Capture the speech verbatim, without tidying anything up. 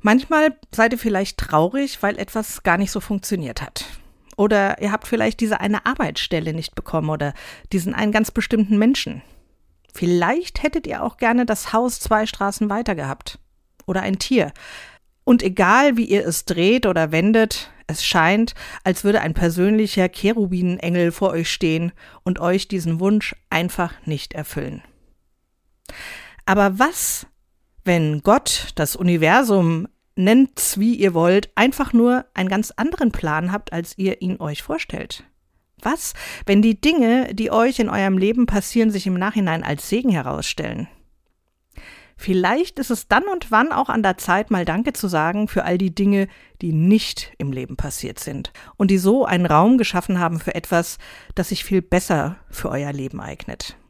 Manchmal seid ihr vielleicht traurig, weil etwas gar nicht so funktioniert hat. Oder ihr habt vielleicht diese eine Arbeitsstelle nicht bekommen oder diesen einen ganz bestimmten Menschen. Vielleicht hättet ihr auch gerne das Haus zwei Straßen weiter gehabt. Oder ein Tier. Und egal, wie ihr es dreht oder wendet, es scheint, als würde ein persönlicher Cherubinenengel vor euch stehen und euch diesen Wunsch einfach nicht erfüllen. Aber was, wenn Gott, das Universum, nennt's wie ihr wollt, einfach nur einen ganz anderen Plan habt, als ihr ihn euch vorstellt? Was, wenn die Dinge, die euch in eurem Leben passieren, sich im Nachhinein als Segen herausstellen? Vielleicht ist es dann und wann auch an der Zeit, mal Danke zu sagen für all die Dinge, die nicht im Leben passiert sind und die so einen Raum geschaffen haben für etwas, das sich viel besser für euer Leben eignet.